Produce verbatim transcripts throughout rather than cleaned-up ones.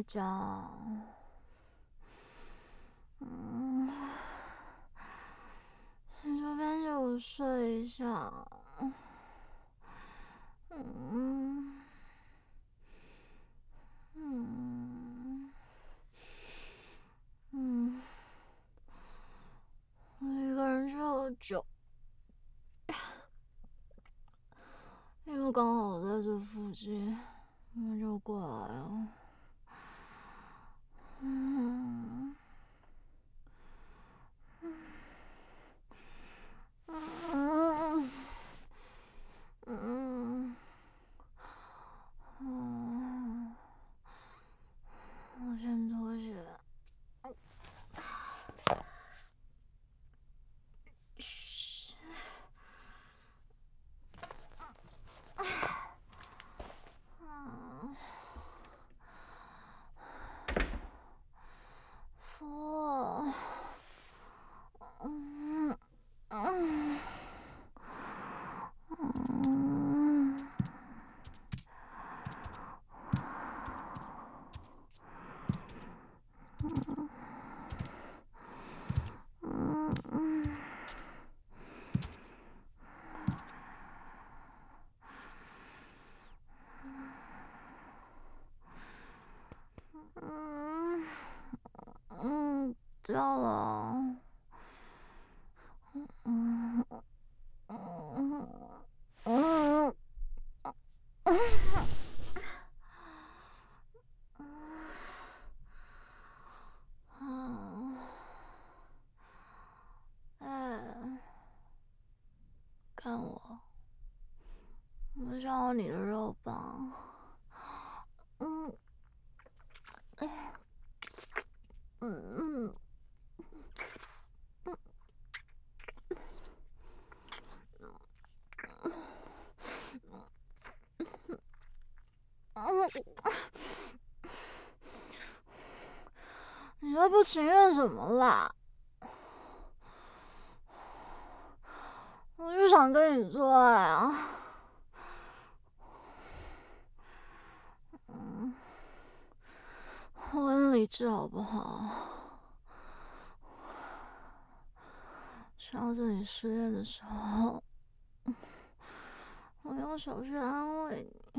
着。嗯，你就边着我睡一下。嗯嗯嗯，我一个人去喝酒，因为刚好我在这附近，那就过来了。嗯嗯嗯嗯，我先脱鞋。嘘。嗯，服。嗯嗯嗯。嗯嗯嗯嗯，掉了。嗯嗯嗯嗯嗯，哎，看我，我想要你的肉棒。嗯，哎，嗯嗯嗯，你在不情愿什么啦？我就想跟你做爱啊。嗯，我很理智好不好？上次你失恋的时候，我用手去安慰你。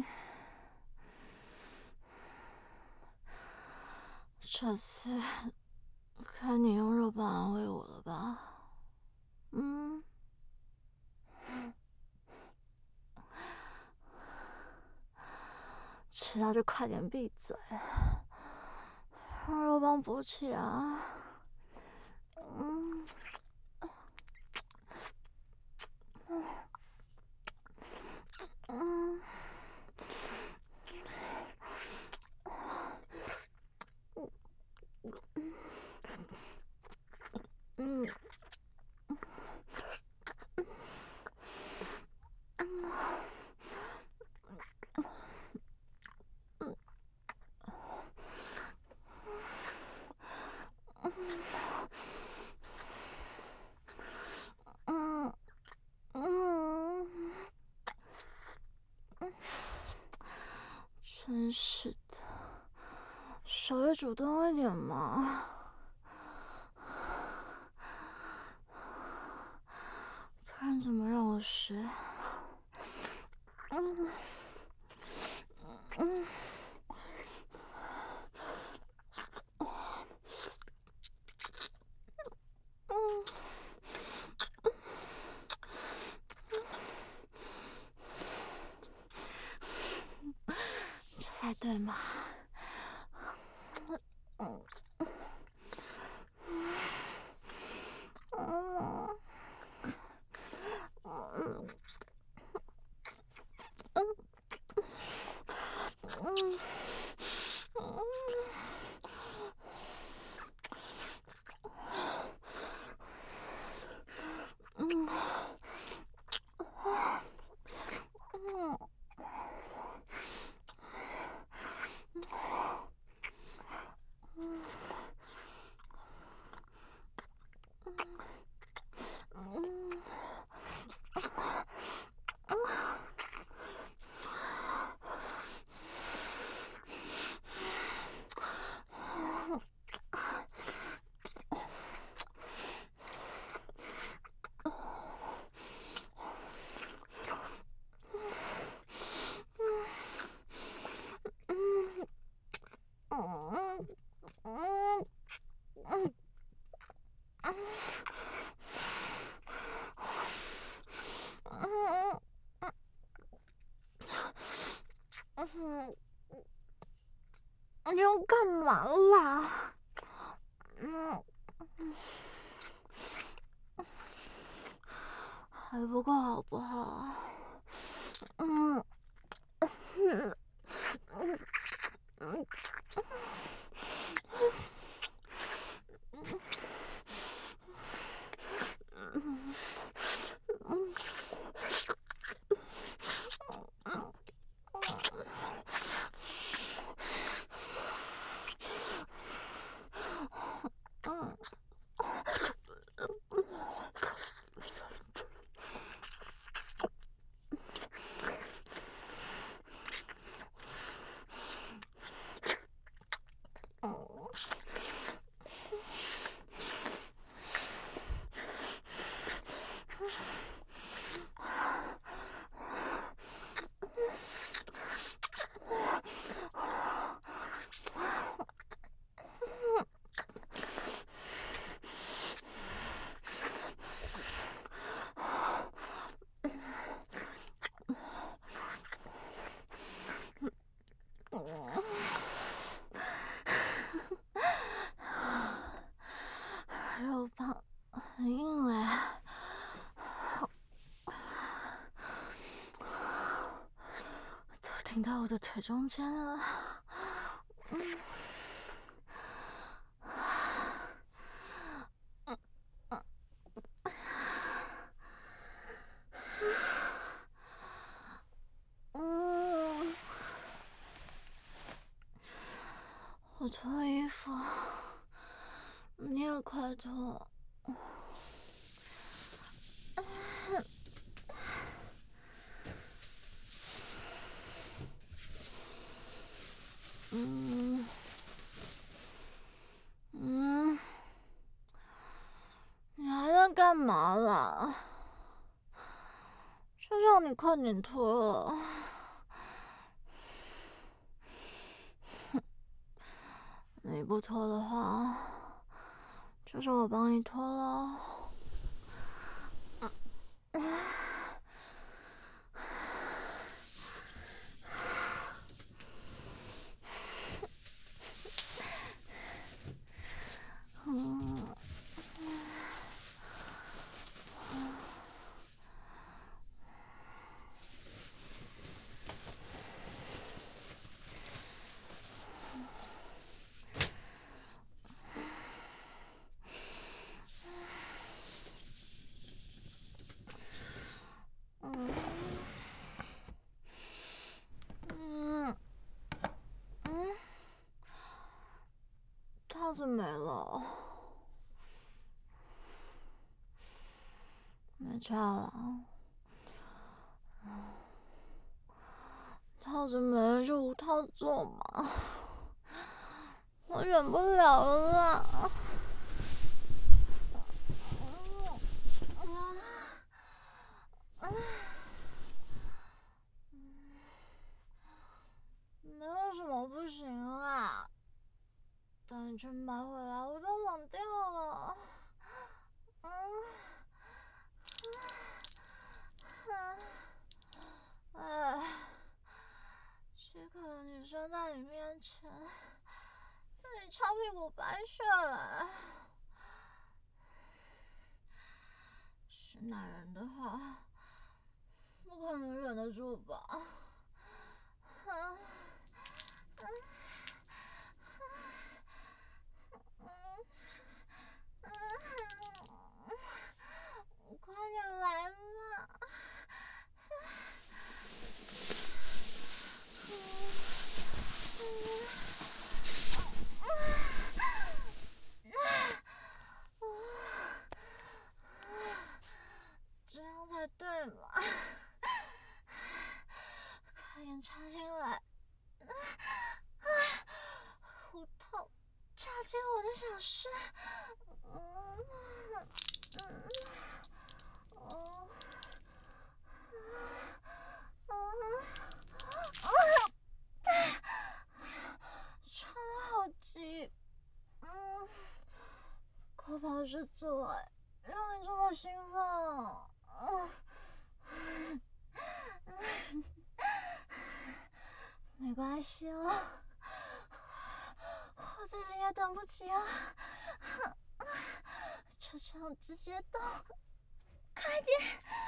这次看你用肉棒安慰我了吧？嗯，知道就快点闭嘴，让肉棒勃起啊！嗯嗯嗯嗯嗯，真是的，手也主动一点嘛，不然怎么让我学？嗯嗯嗯，这才对嘛。嗯嗯嗯嗯嗯嗯你要干嘛啦？嗯，还不够好不好？嗯嗯嗯嗯肉棒很硬哎，都顶到我的腿中间了。嗯嗯，我脱衣服，你也快脱。嗯嗯，你还在干嘛啦？就让你快点脱了。你不脱的话，就是我帮你脱了。嗯。嗯嗯嗯，套子没了，没差了。套子没了就无套做嘛，我忍不了了啦。没有什么不行啦，等你去买回来我都冷掉了。嗯，哎，饥渴的女生在你面前，让你翘屁股掰下来，是男人的话，不可能忍得住吧？嗯嗯嗯嗯，快点来嘛！这样才对嘛！快点插进来！虎头插进我的小穴！嗯嗯嗯嗯，插得好急！嗯，快跑去做爱，让你这么兴奋！嗯。 没关系了，我自己也等不及了，就这样直接动，快点！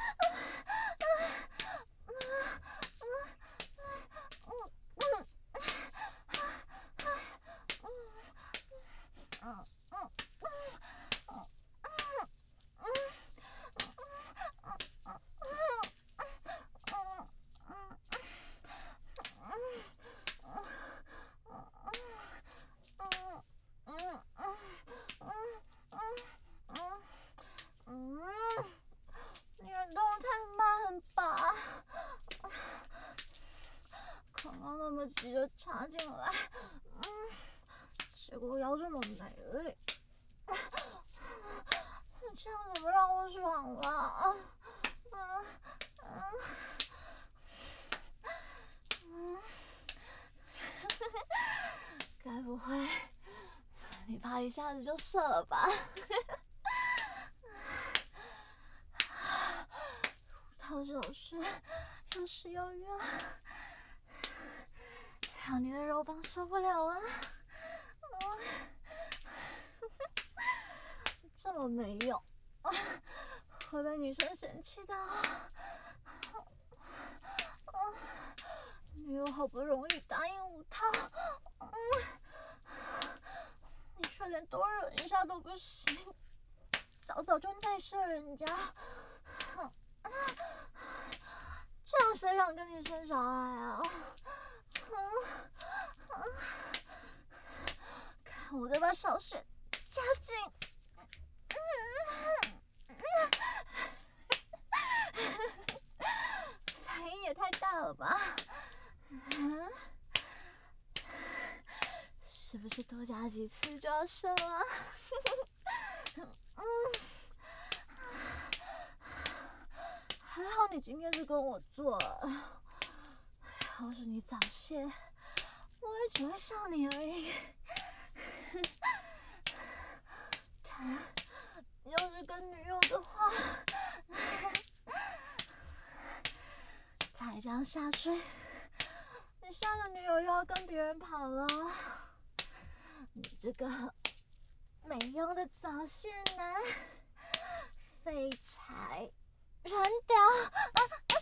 你的动太慢吧？刚刚那么急着插进来，嗯，结果腰这么没力，你这样怎么让我爽了？嗯嗯嗯，该不会你怕一下子就射了吧？套手穴又湿又热，让你的肉棒受不了了。嗯，这么没用，会被女生嫌弃的。嗯，女友好不容易答应五套，嗯，你却连多忍一下都不行，早早就内射人家。这样谁想跟你生小孩啊？嗯嗯，看我再把小穴加紧，反应也太大了吧？嗯，是不是多加几次就要射了？嗯，还好你今天是跟我做了，要是你早泄，我也只会笑你而已。他要是跟女友的话，再这样下去，你下个女友又要跟别人跑了。你这个没用的早泄男，废柴，软屌！啊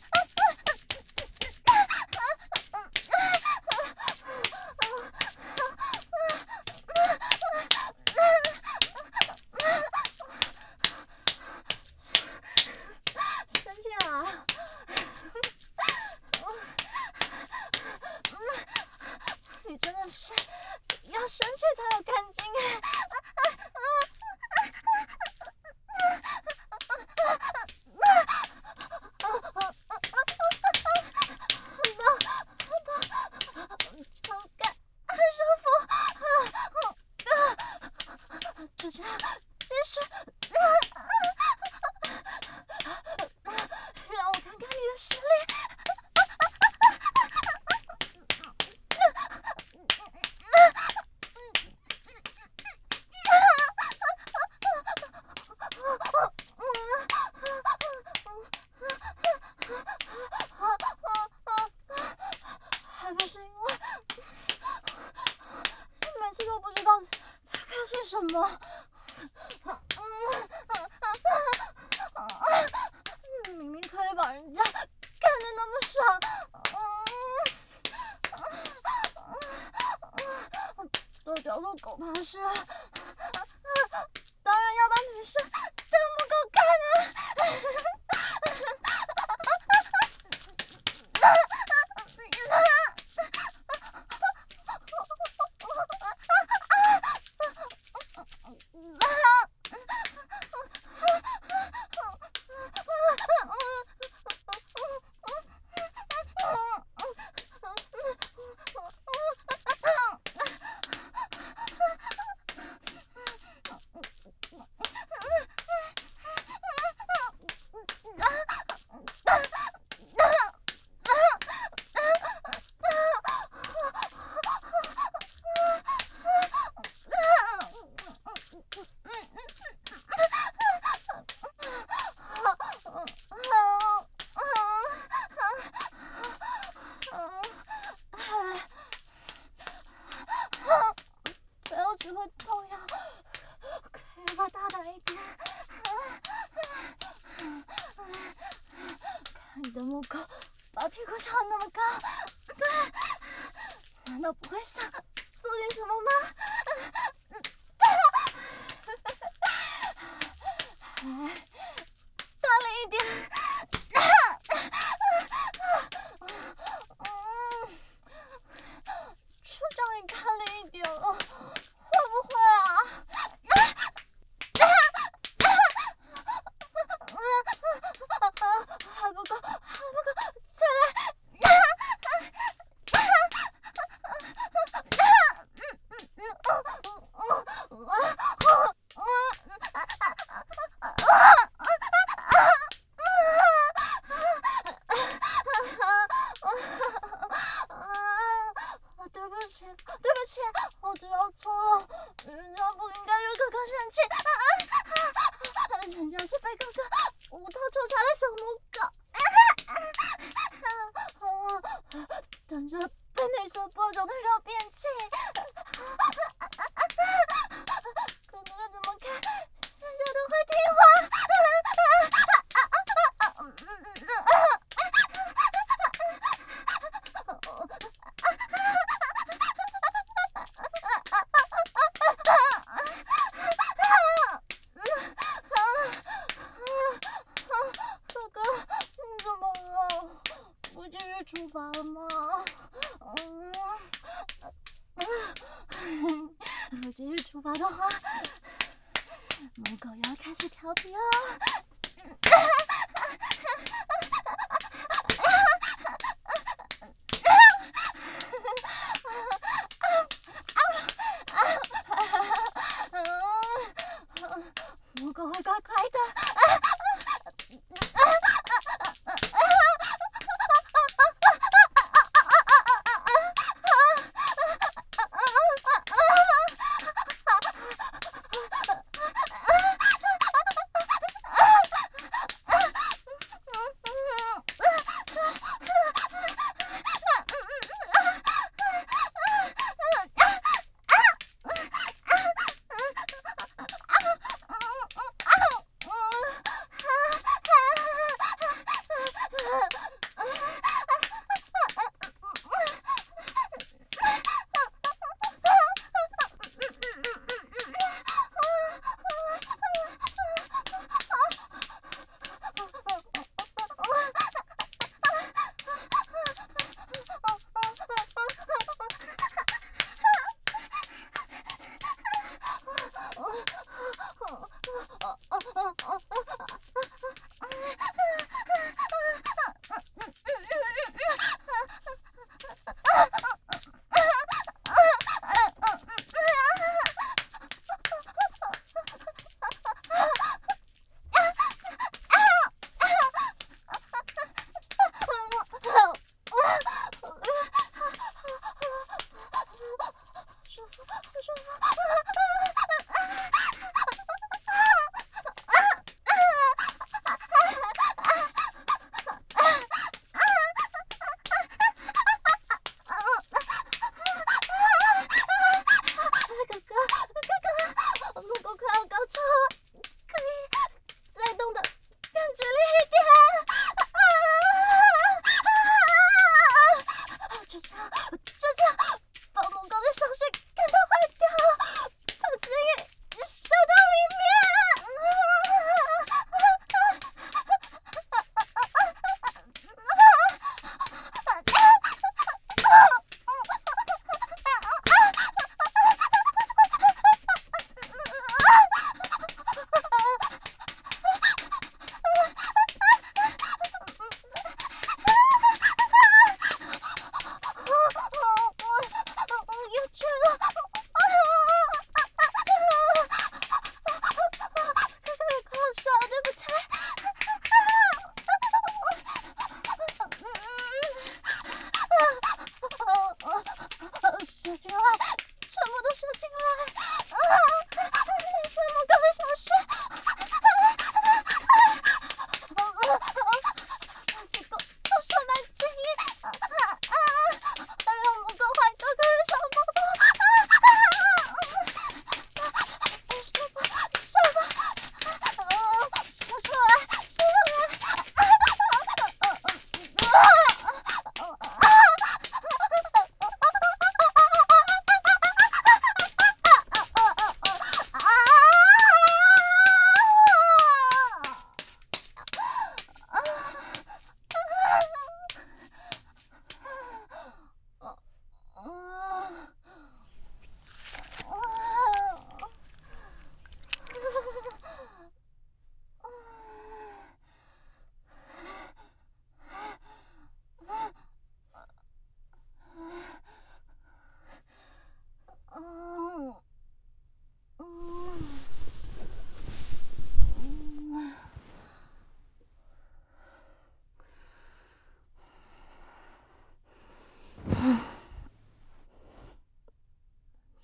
生气啊！你真的是要生气才有干劲哎！超干，很舒服。就这样继续，让我看看你的实力。还不是因为每次都不知道在开心什么。明明可以把人家干得那么爽，都叫做狗爬式，当然要把女生干不够看啊！ 狗把屁股翘那么高，难道不会想做点什么吗？大力一点！嗯，处长也大力一点了，会不会啊？还不够，还不够，再来！对不起，对不起，我知道错了，人家不应该惹哥哥生气，人家是被哥哥无头纠缠的小母狗。等着被女生抱走的肉变气，哥哥怎么看，人家都会听话。哥哥，你怎么了？不继续处罚了吗？嗯，不继续处罚的话，母狗又要开始调皮了。母狗会乖乖的。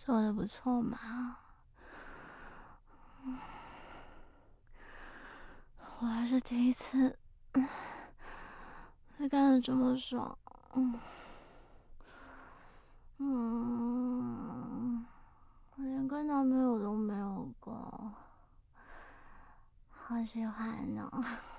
做的不错嘛。我还是第一次被干得这么爽。嗯嗯，我连跟男朋友都没有过，好喜欢呢、哦。